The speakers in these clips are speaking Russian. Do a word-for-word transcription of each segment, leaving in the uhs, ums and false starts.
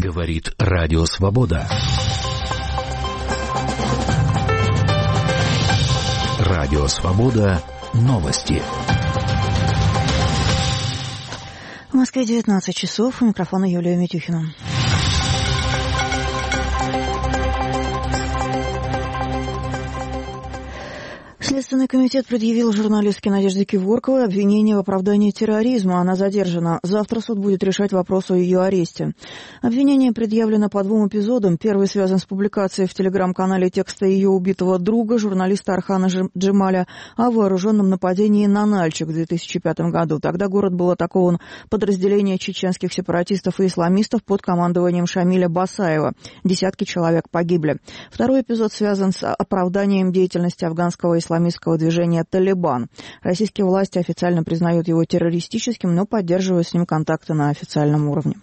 Говорит Радио Свобода. Радио Свобода. Новости. В Москве девятнадцать часов. У микрофона Юлия Митюхина. Следственный комитет предъявил журналистке Надежде Киворковой обвинение в оправдании терроризма. Она задержана. Завтра суд будет решать вопрос о ее аресте. Обвинение предъявлено по двум эпизодам. Первый связан с публикацией в телеграм-канале текста ее убитого друга, журналиста Архана Джемаля, о вооруженном нападении на Нальчик в две тысячи пятом году. Тогда город был атакован подразделением чеченских сепаратистов и исламистов под командованием Шамиля Басаева. Десятки человек погибли. Второй эпизод связан с оправданием деятельности афганского исламистского исламистского движения «Талибан». Российские власти официально признают его террористическим, но поддерживают с ним контакты на официальном уровне.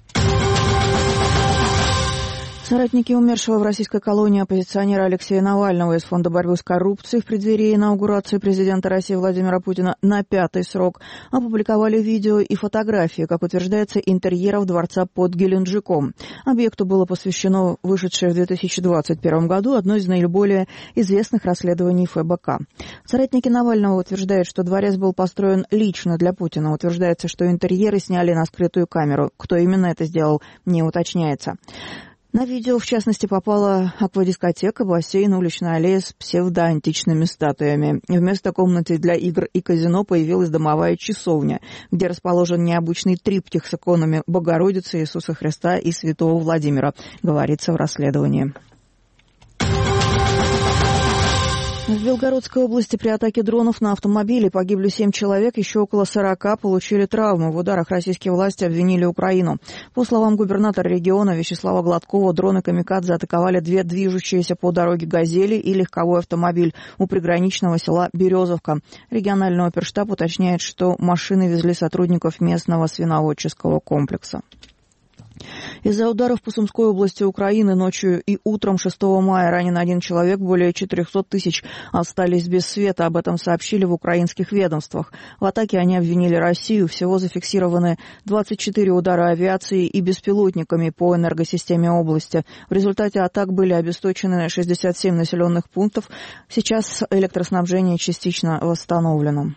Соратники умершего в российской колонии оппозиционера Алексея Навального из Фонда борьбы с коррупцией в преддверии инаугурации президента России Владимира Путина на пятый срок опубликовали видео и фотографии, как утверждается, интерьеров дворца под Геленджиком. Объекту было посвящено вышедшее в две тысячи двадцать первом году одно из наиболее известных расследований эф бэ ка. Соратники Навального утверждают, что дворец был построен лично для Путина. Утверждается, что интерьеры сняли на скрытую камеру. Кто именно это сделал, не уточняется. На видео, в частности, попала аквадискотека, бассейн, уличная аллея с псевдоантичными статуями. Вместо комнаты для игр и казино появилась домовая часовня, где расположен необычный триптих с иконами Богородицы, Иисуса Христа и Святого Владимира, говорится в расследовании. В Белгородской области при атаке дронов на автомобили погибли семь человек, еще около сорока получили травмы. В ударах российские власти обвинили Украину. По словам губернатора региона Вячеслава Гладкова, дроны «Камикадзе» атаковали две движущиеся по дороге «Газели» и легковой автомобиль у приграничного села Березовка. Региональный оперштаб уточняет, что машины везли сотрудников местного свиноводческого комплекса. Из-за ударов по Сумской области Украины ночью и утром шестого мая ранен один человек, более четырехсот тысяч остались без света. Об этом сообщили в украинских ведомствах. В атаке они обвинили Россию. Всего зафиксированы двадцать четыре удара авиацией и беспилотниками по энергосистеме области. В результате атак были обесточены шестьдесят семь населенных пунктов. Сейчас электроснабжение частично восстановлено.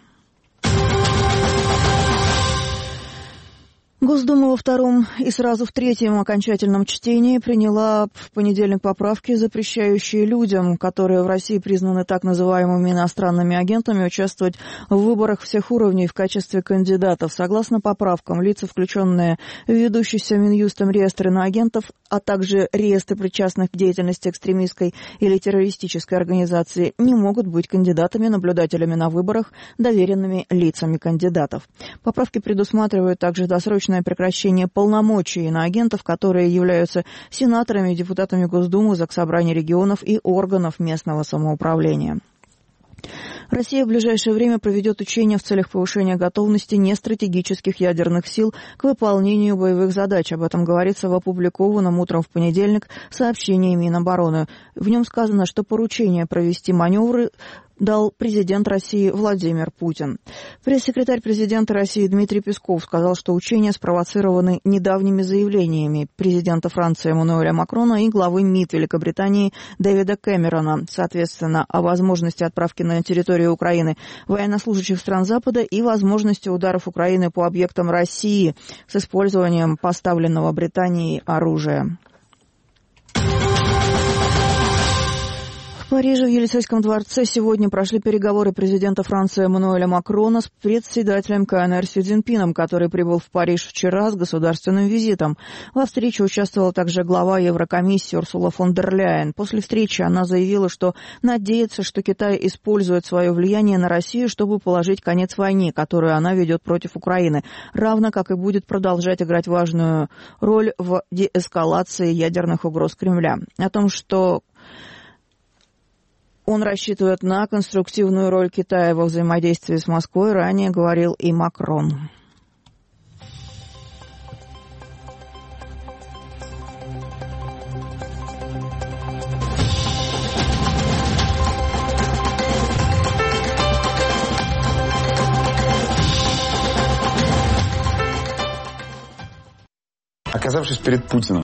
Госдума во втором и сразу в третьем окончательном чтении приняла в понедельник поправки, запрещающие людям, которые в России признаны так называемыми иностранными агентами, участвовать в выборах всех уровней в качестве кандидатов. Согласно поправкам, лица, включенные в ведущийся Минюстом реестр иноагентов, а также реестры причастных к деятельности экстремистской или террористической организации, не могут быть кандидатами, наблюдателями на выборах, доверенными лицами кандидатов. Поправки предусматривают также досрочное прекращение полномочий иноагентов, которые являются сенаторами и депутатами Госдумы, Заксобрания регионов и органов местного самоуправления. Россия в ближайшее время проведет учения в целях повышения готовности нестратегических ядерных сил к выполнению боевых задач. Об этом говорится в опубликованном утром в понедельник сообщении Минобороны. В нем сказано, что поручение провести маневры дал президент России Владимир Путин. Пресс-секретарь президента России Дмитрий Песков сказал, что учения спровоцированы недавними заявлениями президента Франции Эммануэля Макрона и главы МИД Великобритании Дэвида Кэмерона, соответственно, о возможности отправки на территорию Украины военнослужащих стран Запада и возможности ударов Украины по объектам России с использованием поставленного Британией оружия. В Париже в Елисейском дворце сегодня прошли переговоры президента Франции Эммануэля Макрона с председателем ка эн эр Си Цзиньпином, который прибыл в Париж вчера с государственным визитом. Во встрече участвовала также глава Еврокомиссии Урсула фон дер Ляйен. После встречи она заявила, что надеется, что Китай использует свое влияние на Россию, чтобы положить конец войне, которую она ведет против Украины, равно как и будет продолжать играть важную роль в деэскалации ядерных угроз Кремля. О том, что он рассчитывает на конструктивную роль Китая во взаимодействии с Москвой, ранее говорил и Макрон. Оказавшись перед Путиным,